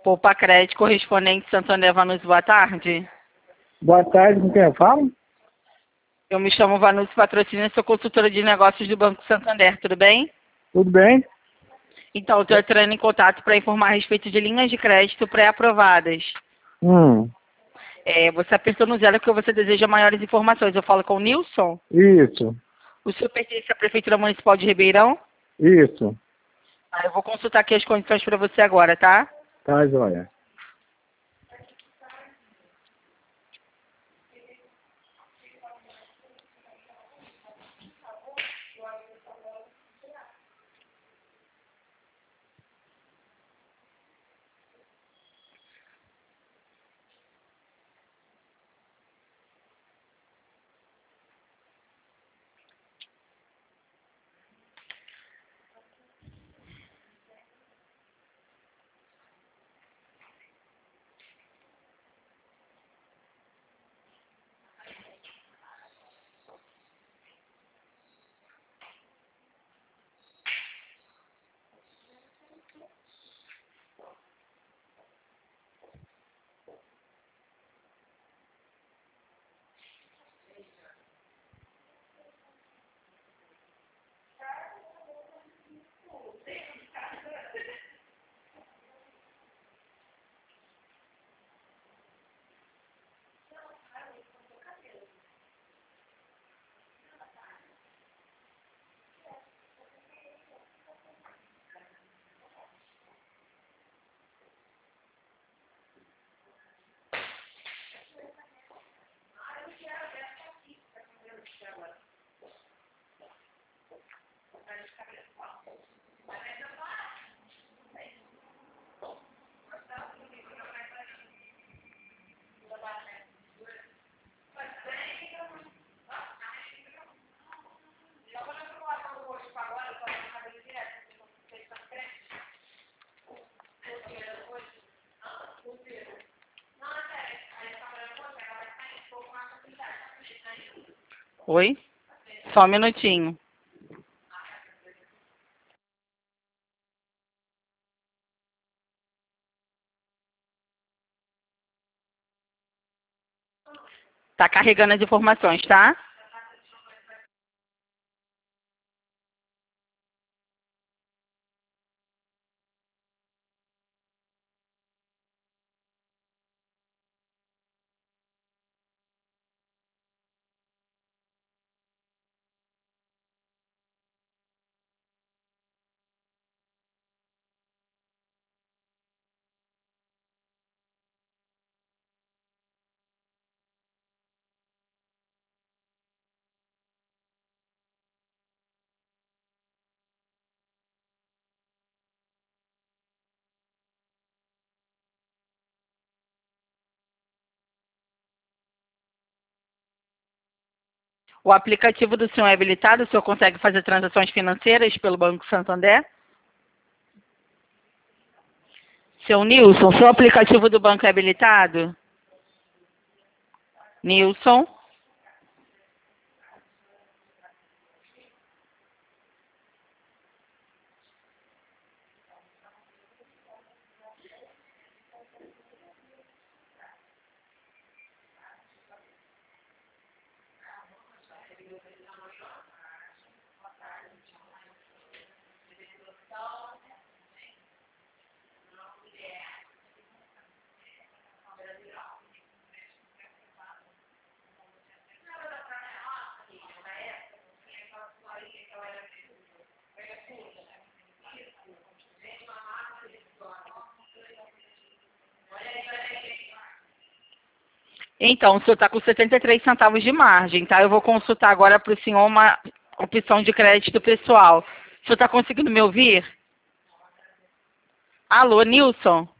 Poupa Crédito, correspondente Santander Vanucci, boa tarde. Boa tarde, com quem eu falo? Eu me chamo Vanucci Patrocínio, sou consultora de negócios do Banco Santander, tudo bem? Tudo bem? Então, estou entrando em contato para informar a respeito de linhas de crédito pré-aprovadas. Você apertou no zero porque você deseja maiores informações. Eu falo com o Nilson. Isso, O senhor pertence à Prefeitura Municipal de Ribeirão? isso. Eu vou consultar aqui as condições para você agora, tá? Tá, joia. Oi? Só um minutinho. Tá carregando as informações, tá? O aplicativo do senhor é habilitado? O senhor consegue fazer transações financeiras pelo Banco Santander? Seu Nilson, seu aplicativo do banco é habilitado? Nilson? Então, o senhor está com 73 centavos de margem, tá? Eu vou consultar agora para o senhor uma opção de crédito pessoal. O senhor está conseguindo me ouvir? Alô, Nilson?